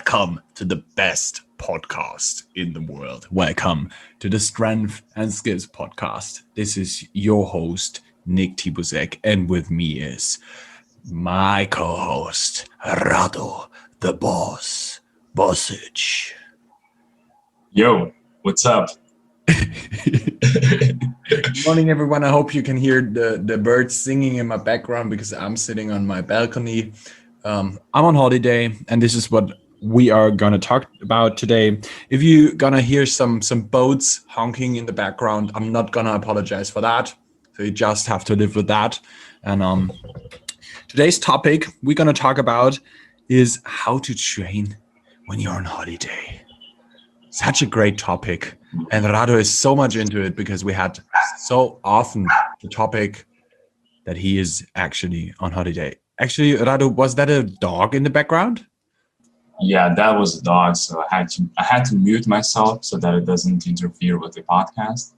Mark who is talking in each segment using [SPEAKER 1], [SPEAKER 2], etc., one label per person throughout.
[SPEAKER 1] Welcome to the best podcast in the world. Welcome to the Strength and Skills podcast. This is your host, Nick Tibusek, and with me is my co-host, Rado, the boss, Bosic.
[SPEAKER 2] Yo, what's up?
[SPEAKER 1] Good morning, everyone. I hope you can hear the birds singing in my background because I'm sitting on my balcony. I'm on holiday, and this is what we are gonna talk about today. If you're gonna hear some boats honking in the background, I'm not gonna apologize for that. So you just have to live with that. And today's topic we're gonna talk about is how to train when you're on holiday. Such a great topic, and Rado is so much into it because we had so often the topic that he is actually on holiday. Actually, Rado, was that a dog in the background?
[SPEAKER 2] Yeah, that was a dog, so I had to mute myself so that it doesn't interfere with the podcast.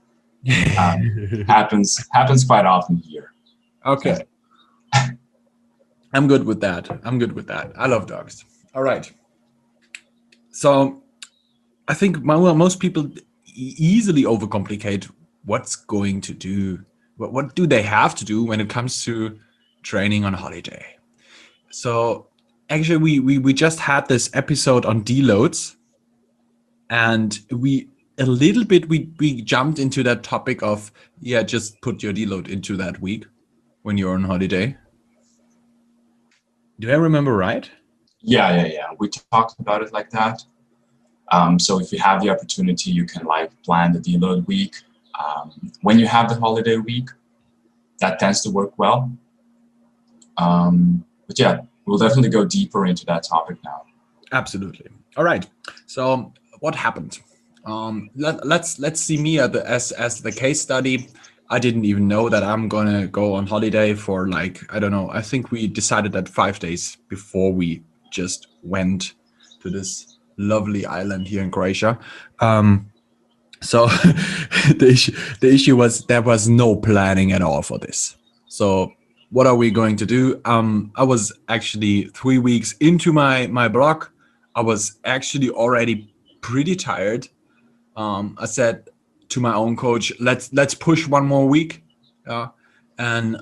[SPEAKER 2] Happens quite often here.
[SPEAKER 1] Okay. I'm good with that. I love dogs. All right. So I think most people easily overcomplicate what's going to do. What do they have to do when it comes to training on holiday? So actually, we just had this episode on deloads, and we jumped into that topic of just put your deload into that week when you're on holiday. Do I remember right?
[SPEAKER 2] Yeah. We talked about it like that. So if you have the opportunity, you can plan the deload week. When you have the holiday week, that tends to work well. But yeah, we'll definitely go deeper into that topic now.
[SPEAKER 1] Absolutely. All right. So what happened? Let's see me as the case study. I didn't even know that I'm gonna go on holiday for I don't know. I think we decided that 5 days before we just went to this lovely island here in Croatia. So the issue was there was no planning at all for this. So what are we going to do? I was actually 3 weeks into my block. I was actually already pretty tired. I said to my own coach, let's push one more week. And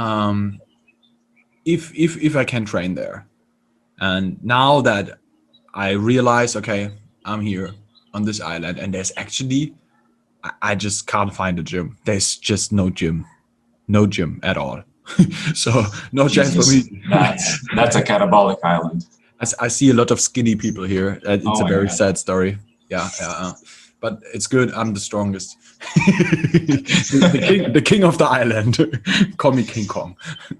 [SPEAKER 1] if I can train there. And now that I realize, okay, I'm here on this island, and there's actually, I just can't find a gym. There's just no gym at all. So no chance for me.
[SPEAKER 2] That's a catabolic island.
[SPEAKER 1] I see a lot of skinny people here. It's a very sad story. Yeah. But it's good. I'm the strongest. the king of the island. Call me King Kong.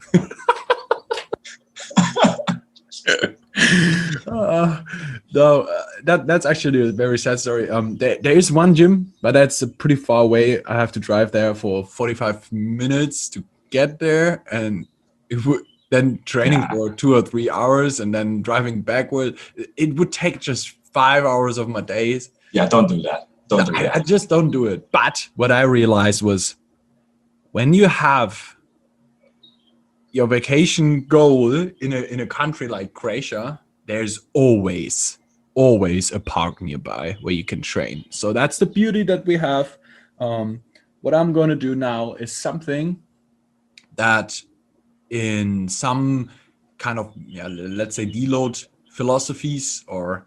[SPEAKER 1] No, that's actually a very sad story. There is one gym, but that's pretty far away. I have to drive there for 45 minutes to get there, and then training for 2 or 3 hours, and then driving backward. It would take just 5 hours of my days.
[SPEAKER 2] Yeah, don't do that.
[SPEAKER 1] I just don't do it. But what I realized was, when you have your vacation goal in a country like Croatia, there's always a park nearby where you can train. So that's the beauty that we have. What I'm going to do now is something that in some kind of let's say deload philosophies, or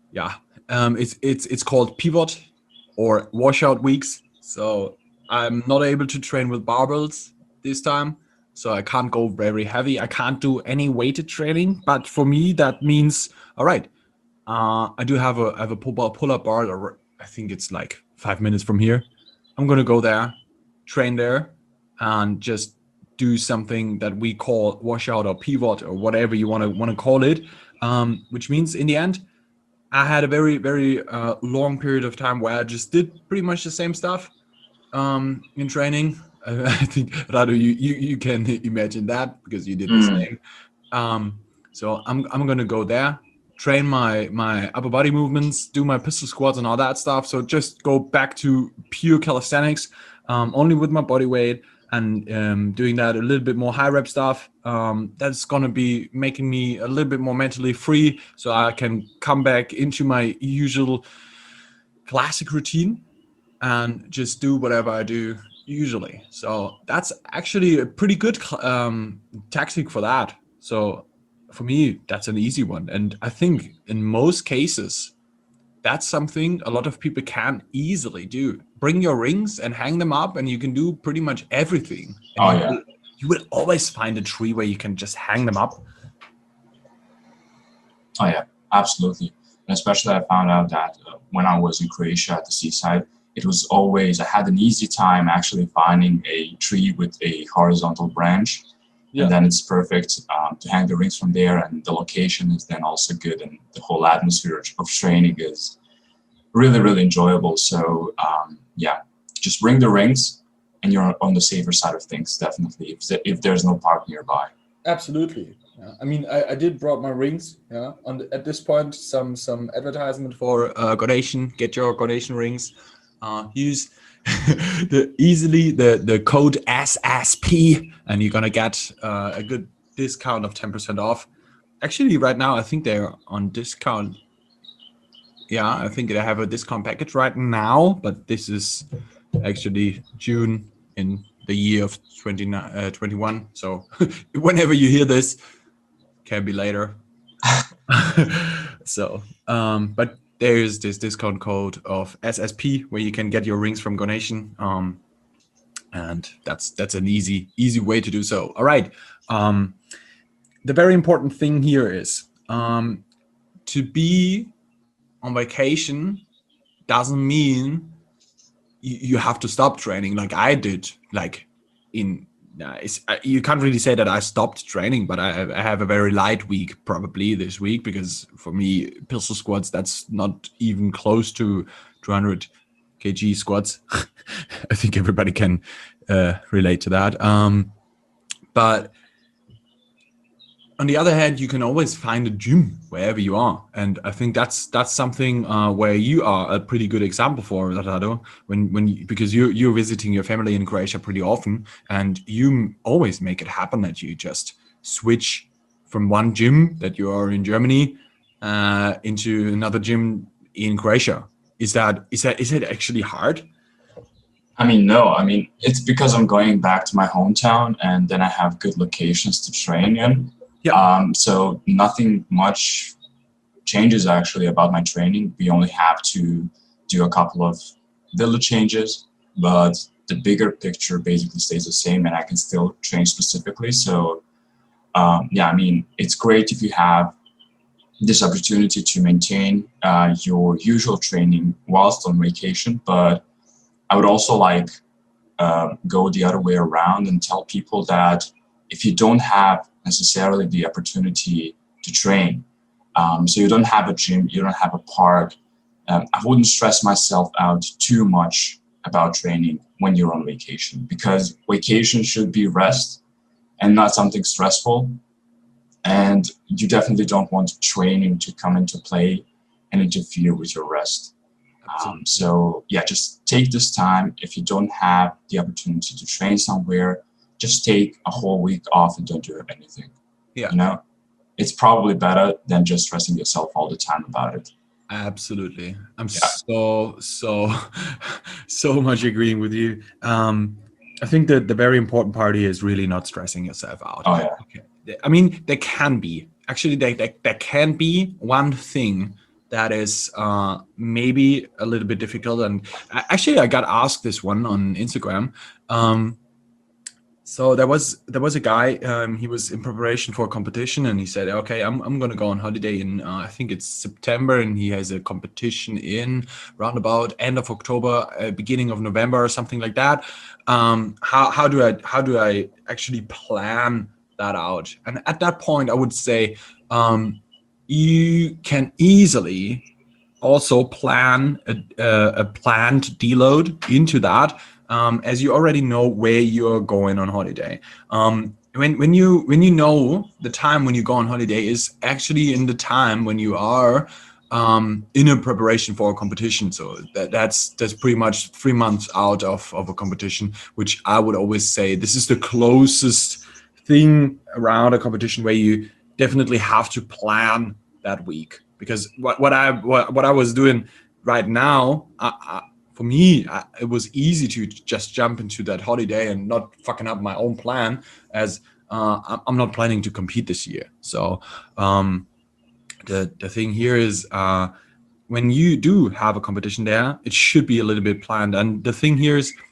[SPEAKER 1] it's called pivot or washout weeks. So I'm not able to train with barbells this time. So I can't go very heavy. I can't do any weighted training. But for me, that means, all right, I do have a pull-up bar, or I think it's 5 minutes from here. I'm going to go there, train there, and just do something that we call washout or pivot or whatever you want to call it, which means in the end, I had a very, very long period of time where I just did pretty much the same stuff in training. I think, Rado, you can imagine that because you did the same. So I'm gonna go there, train my upper body movements, do my pistol squats and all that stuff. So just go back to pure calisthenics, only with my body weight, and doing that a little bit more high rep stuff. That's gonna be making me a little bit more mentally free, so I can come back into my usual classic routine and just do whatever I do usually. So that's actually a pretty good tactic for that. So for me, that's an easy one, and I think in most cases, that's something a lot of people can easily do. Bring your rings and hang them up, and you can do pretty much everything. And
[SPEAKER 2] Oh yeah.
[SPEAKER 1] You will always find a tree where you can just hang them up.
[SPEAKER 2] Oh yeah, absolutely. And especially I found out that when I was in Croatia at the seaside, it was always, I had an easy time actually finding a tree with a horizontal branch.
[SPEAKER 1] Yeah.
[SPEAKER 2] And then it's perfect to hang the rings from there, and the location is then also good, and the whole atmosphere of training is really, really enjoyable. So yeah, just bring the rings and you're on the safer side of things, definitely, if there's no park nearby.
[SPEAKER 1] Absolutely. Yeah. I mean, I did brought my rings. Yeah. At this point, some advertisement for Gaudation. Get your Gaudation rings. Use the code SSP, and you're gonna get a good discount of 10% off. Actually, right now I think they're on discount. Yeah, I think they have a discount package right now, but this is actually June in the year of 2021. So whenever you hear this, can be later. So, but there's this discount code of SSP where you can get your rings from Gaudation, and that's an easy way to do so. All right. The very important thing here is to be on vacation doesn't mean you have to stop training like I did. Like you can't really say that I stopped training, but I have a very light week probably this week, because for me, pistol squats, that's not even close to 200 kg squats. I think everybody can relate to that. But on the other hand, you can always find a gym wherever you are, and I think that's something where you are a pretty good example for, Rado. Because you're visiting your family in Croatia pretty often, and you always make it happen that you just switch from one gym that you are in Germany into another gym in Croatia. Is it actually hard?
[SPEAKER 2] I mean, no. I mean, it's because I'm going back to my hometown, and then I have good locations to train in.
[SPEAKER 1] Yeah.
[SPEAKER 2] So nothing much changes actually about my training. We only have to do a couple of little changes, but the bigger picture basically stays the same, and I can still train specifically. So yeah, I mean, it's great if you have this opportunity to maintain your usual training whilst on vacation, but I would also like go the other way around and tell people that if you don't have necessarily the opportunity to train, so you don't have a gym, you don't have a park, I wouldn't stress myself out too much about training when you're on vacation, because vacation should be rest and not something stressful. And you definitely don't want training to come into play and interfere with your rest. So yeah, just take this time. If you don't have the opportunity to train somewhere, just take a whole week off and don't do anything.
[SPEAKER 1] Yeah.
[SPEAKER 2] You know, it's probably better than just stressing yourself all the time about it.
[SPEAKER 1] Absolutely. I'm so much agreeing with you. I think that the very important part here is really not stressing yourself out.
[SPEAKER 2] Oh yeah.
[SPEAKER 1] Okay. I mean, there can be one thing that is maybe a little bit difficult. And actually, I got asked this one on Instagram. So there was a guy, he was in preparation for a competition, and he said, okay, I'm going to go on holiday in, I think it's September, and he has a competition in roundabout end of October, beginning of November or something like that. How do I actually plan that out? And at that point, I would say, you can easily also plan a planned deload into that, as you already know where you're going on holiday. When you know the time when you go on holiday is actually in the time when you are in a preparation for a competition. So that's pretty much 3 months out of a competition, which I would always say this is the closest thing around a competition where you definitely have to plan that week. Because what I was doing right now, for me, it was easy to just jump into that holiday and not fucking up my own plan, as I'm not planning to compete this year. So the thing here is, when you do have a competition there, it should be a little bit planned. And the thing here is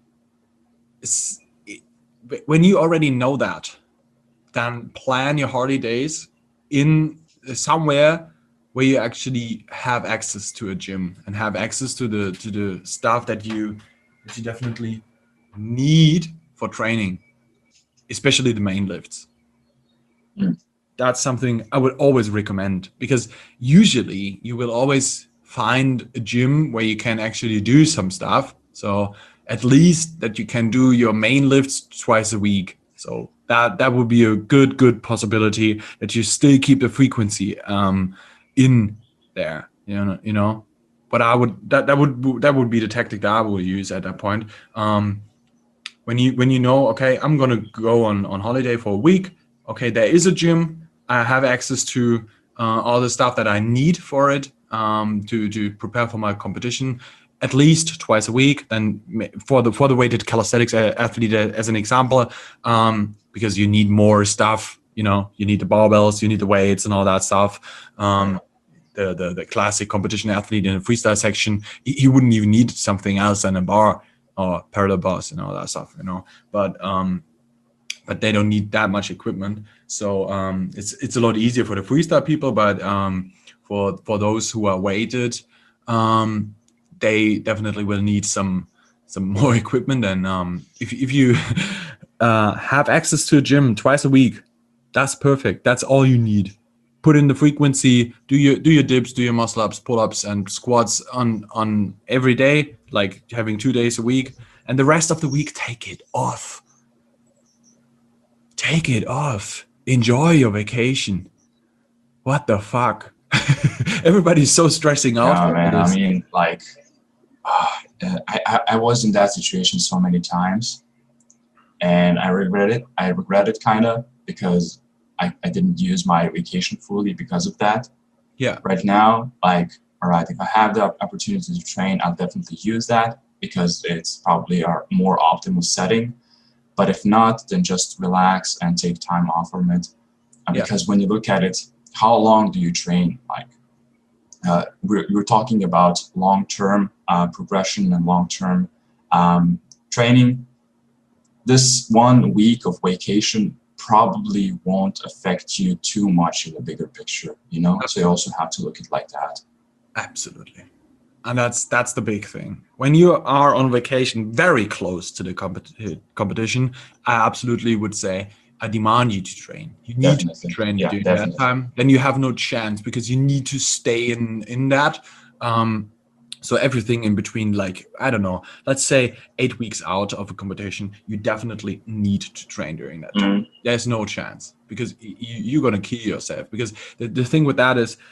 [SPEAKER 1] when you already know that, then plan your holidays in somewhere where you actually have access to a gym and have access to the stuff that you definitely need for training, especially the main lifts. That's something I would always recommend, because usually you will always find a gym where you can actually do some stuff. So at least that you can do your main lifts twice a week. So that would be a good possibility that you still keep the frequency in there. You know. But that would be the tactic that I will use at that point. When you know, okay, I'm gonna go on holiday for a week. Okay, there is a gym. I have access to all the stuff that I need for it, to prepare for my competition at least twice a week. Then for the weighted calisthenics athlete, as an example, because you need more stuff. You know, you need the barbells, you need the weights, and all that stuff. The classic competition athlete in the freestyle section, he wouldn't even need something else than a bar or parallel bars and all that stuff. You know, but they don't need that much equipment. So it's a lot easier for the freestyle people, but for those who are weighted, they definitely will need some more equipment. And if you have access to a gym twice a week, that's perfect. That's all you need. Put in the frequency, do your dips, do your muscle ups, pull ups, and squats on every day, like having 2 days a week, and the rest of the week take it off. Take it off. Enjoy your vacation. What the fuck? Everybody's so stressing out.
[SPEAKER 2] Yeah, man. I mean, like, I was in that situation so many times, and I regret it. I regret it kind of, because I didn't use my vacation fully because of that.
[SPEAKER 1] Yeah.
[SPEAKER 2] Right now, like, all right, if I have the opportunity to train, I'll definitely use that, because it's probably our more optimal setting. But if not, then just relax and take time off from it. Because when you look at it, how long do you train? Like, we're talking about long-term progression and long-term training. This 1 week of vacation probably won't affect you too much in the bigger picture, you know? So you also have to look at it like that.
[SPEAKER 1] Absolutely. And that's the big thing. When you are on vacation very close to the competition, I absolutely would say I demand you to train. You need to train during that time. Then you have no chance, because you need to stay in that. So everything in between, like, I don't know, let's say 8 weeks out of a competition, you definitely need to train during that time. There's no chance, because you're going to kill yourself. Because the thing with that is,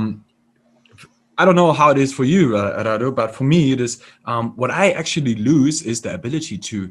[SPEAKER 1] I don't know how it is for you, Rado, but for me, it is what I actually lose is the ability to.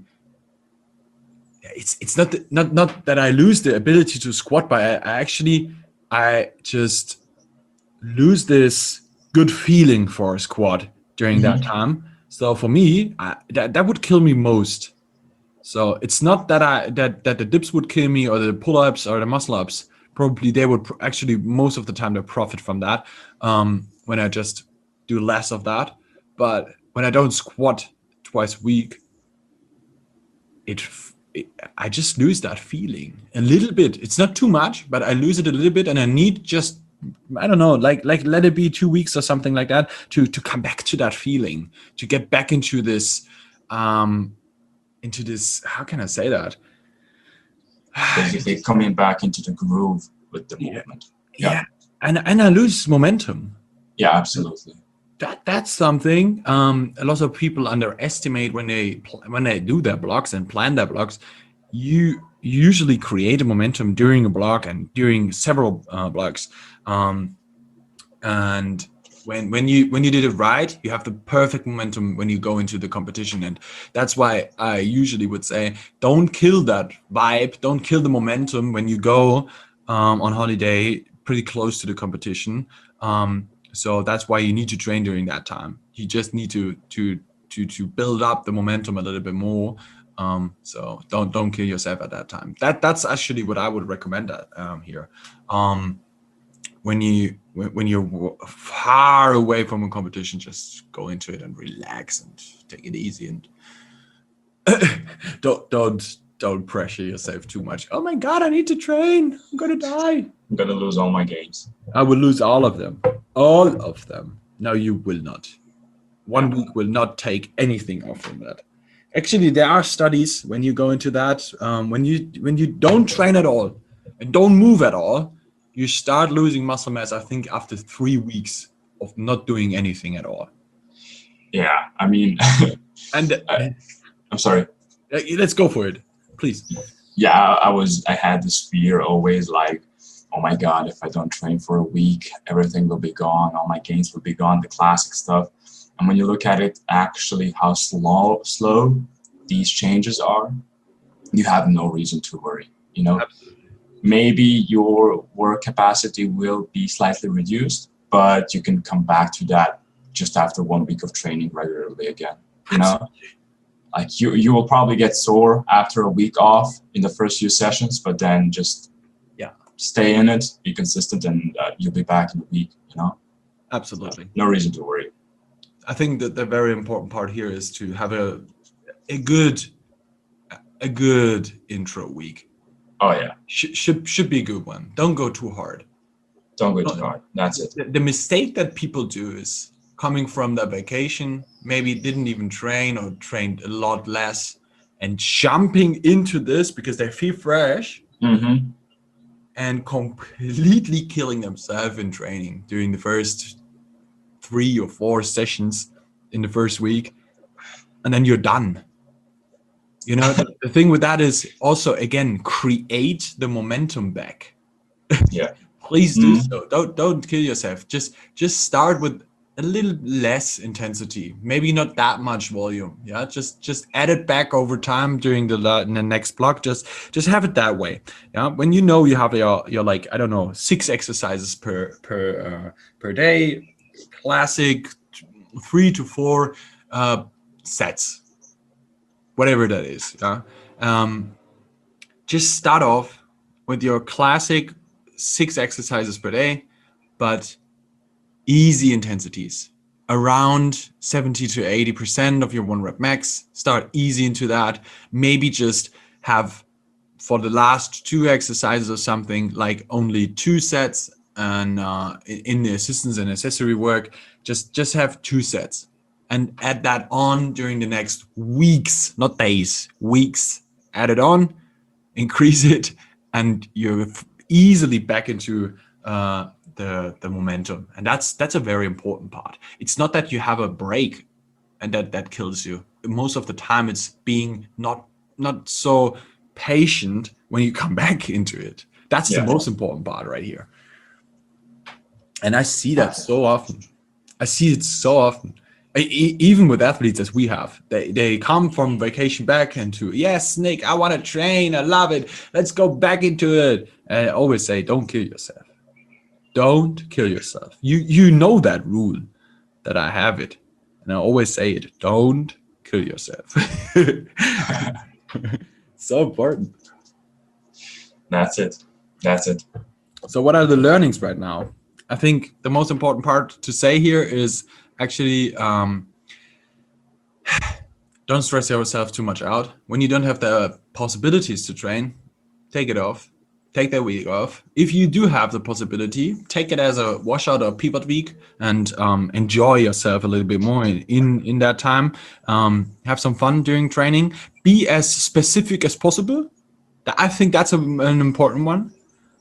[SPEAKER 1] It's not that I lose the ability to squat, but I just lose this good feeling for a squat during that time. So for me, that would kill me most. So it's not that that the dips would kill me, or the pull-ups or the muscle ups. Probably they would actually, most of the time, they profit from that. When I just do less of that. But when I don't squat twice a week, I just lose that feeling a little bit. It's not too much, but I lose it a little bit, and I need just, I don't know, like let it be 2 weeks or something like that to come back to that feeling, to get back into this, how can I say that?
[SPEAKER 2] Basically coming back into the groove with the movement.
[SPEAKER 1] Yeah. And I lose momentum.
[SPEAKER 2] Yeah, absolutely.
[SPEAKER 1] That's something a lot of people underestimate when they do their blocks and plan their blocks. You usually create a momentum during a block and during several blocks, and when you did it right, you have the perfect momentum when you go into the competition. And that's why I usually would say, don't kill that vibe, don't kill the momentum when you go on holiday pretty close to the competition. So that's why you need to train during that time. You just need to build up the momentum a little bit more. So don't kill yourself at that time. That's actually what I would recommend here. When you're far away from a competition, just go into it and relax and take it easy, and don't pressure yourself too much. Oh my God, I need to train. I'm gonna die.
[SPEAKER 2] I'm gonna lose all my games.
[SPEAKER 1] I will lose all of them. All of them. No, you will not. 1 week will not take anything off from that. Actually, there are studies when you go into that, when you don't train at all and don't move at all, you start losing muscle mass, I think, after 3 weeks of not doing anything at all.
[SPEAKER 2] Yeah, I mean,
[SPEAKER 1] And
[SPEAKER 2] I'm sorry.
[SPEAKER 1] Let's go for it, please.
[SPEAKER 2] Yeah, I had this fear always, like, oh my God, if I don't train for a week, everything will be gone, all my gains will be gone, the classic stuff. And when you look at it, actually how slow these changes are, you have no reason to worry. You know, maybe your work capacity will be slightly reduced, but you can come back to that just after 1 week of training regularly again. You know, like you will probably get sore after a week off in the first few sessions, but then just stay in it, be consistent, and you'll be back in a week. You know,
[SPEAKER 1] Absolutely.
[SPEAKER 2] No reason to worry.
[SPEAKER 1] I think that the very important part here is to have a good intro week.
[SPEAKER 2] Oh yeah,
[SPEAKER 1] Should be a good one. Don't go too hard.
[SPEAKER 2] don't go too hard. That's it.
[SPEAKER 1] The mistake that people do is coming from their vacation, maybe didn't even train or trained a lot less, and jumping into this because they feel fresh
[SPEAKER 2] Mm-hmm.
[SPEAKER 1] and completely killing themselves in training during the first 3 or 4 sessions in the first week, and then you're done. You know, the thing with that is also, again, create the momentum back.
[SPEAKER 2] Yeah.
[SPEAKER 1] Please do so. Don't kill yourself. Just start with a little less intensity, maybe not that much volume. Yeah, just add it back over time during the next block. Just have it that way. Yeah, when you know you have your like, I don't know, 6 exercises per day, classic 3 to 4 sets, whatever that is. Yeah, just start off with your classic 6 exercises per day, but easy intensities, around 70 to 80% of your 1 rep max. Start easy into that. Maybe just have, for the last 2 exercises or something, like only 2 sets, and in the assistance and accessory work, just have 2 sets, and add that on during the next weeks, not days, weeks. Add it on, increase it, and you're easily back into the momentum. And that's a very important part. It's not that you have a break and that kills you. Most of the time it's being not so patient when you come back into it. That's the most important part right here. And I see that so often. Even with athletes as we have, they come from vacation back into, yes, Nick, I want to train, I love it, let's go back into it. And I always say, don't kill yourself. Don't kill yourself. You know that rule, that I have it, and I always say it, don't kill yourself. So important.
[SPEAKER 2] That's it.
[SPEAKER 1] So what are the learnings right now? I think the most important part to say here is actually, don't stress yourself too much out. When you don't have the possibilities to train, take it off. Take that week off. If you do have the possibility, take it as a washout or pivot week, and enjoy yourself a little bit more in that time. Have some fun during training. Be as specific as possible. I think that's an important one.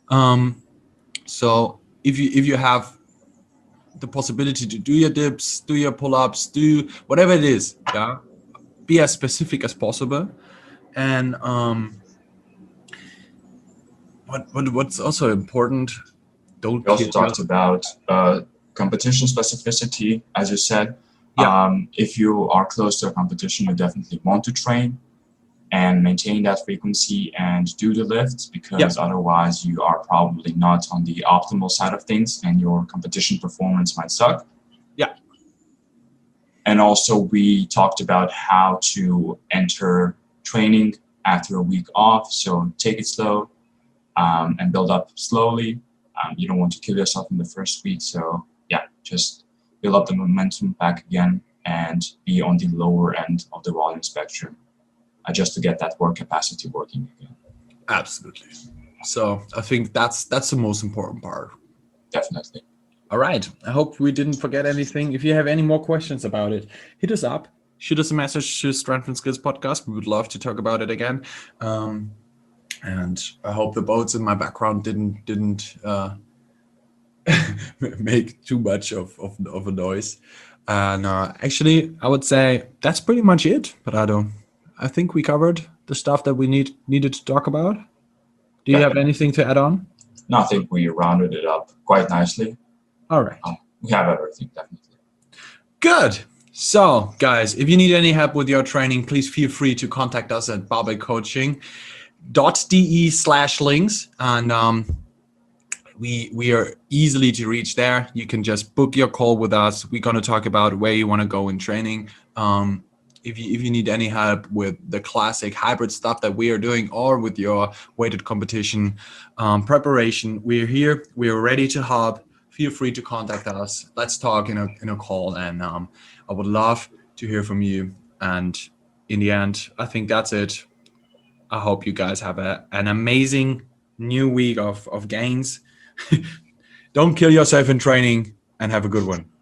[SPEAKER 1] So if you have the possibility to do your dips, do your pull-ups, do whatever it is, yeah, be as specific as possible. And what's also important,
[SPEAKER 2] We also talked about competition specificity, as you said,
[SPEAKER 1] Yeah.
[SPEAKER 2] if you are close to a competition, you definitely want to train and maintain that frequency and do the lifts, because otherwise you are probably not on the optimal side of things and your competition performance might suck.
[SPEAKER 1] Yeah.
[SPEAKER 2] And also we talked about how to enter training after a week off. So take it slow and build up slowly. You don't want to kill yourself in the first week. So yeah, just build up the momentum back again and be on the lower end of the volume spectrum, just to get that work capacity working again.
[SPEAKER 1] Absolutely. So I think that's the most important part.
[SPEAKER 2] Definitely.
[SPEAKER 1] All right. I hope we didn't forget anything. If you have any more questions about it, hit us up. Shoot us a message to Strength and Skills Podcast. We would love to talk about it again. And I hope the boats in my background didn't make too much of a noise. And actually, I would say that's pretty much it, Parado. I think we covered the stuff that we needed to talk about. Do you have anything to add on?
[SPEAKER 2] No, I think we rounded it up quite nicely.
[SPEAKER 1] All right.
[SPEAKER 2] We have everything, definitely.
[SPEAKER 1] Good. So, guys, if you need any help with your training, please feel free to contact us at barbellcoaching.de/links. And we are easily to reach there. You can just book your call with us. We're going to talk about where you want to go in training. If you need any help with the classic hybrid stuff that we are doing, or with your weighted competition preparation, we're here. We're ready to help. Feel free to contact us. Let's talk in a call, and I would love to hear from you. And in the end, I think that's it. I hope you guys have an amazing new week of gains. Don't kill yourself in training, and have a good one.